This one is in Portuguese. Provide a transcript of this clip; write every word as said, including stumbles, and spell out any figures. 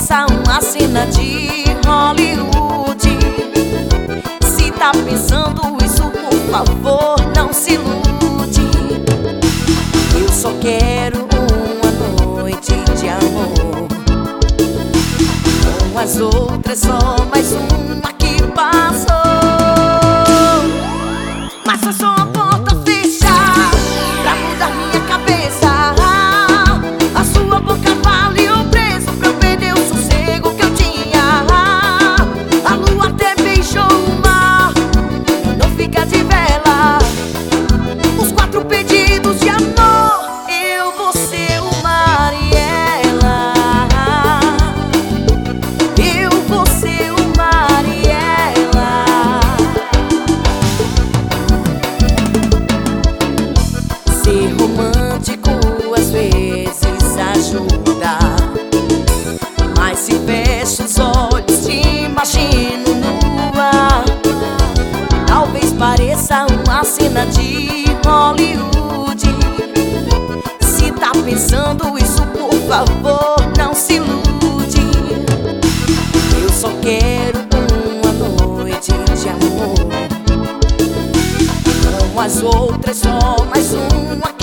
pareça uma cena de Hollywood. Se tá pensando isso, por favor, não se ilude. Eu só quero uma noite de amor. Com as outras só mais uma que passou. Mas foi só uma porta fechar pra mudar minha cabeça. A sua boca vale o preço pra eu perder o sossego que eu tinha. A lua até beijou o mar, não fica de vela. Os quatro pedidos de amor, eu, você, o mar e ela. Eu, você, o mar e ela. Ser romântico às vezes ajuda, mas se fecho os olhos te imagino nua. Talvez pareça uma cena de Hollywood. Se tá pensando isso, por favor, não se ilude. Eu só quero uma noite de amor. Com as outras só mais uma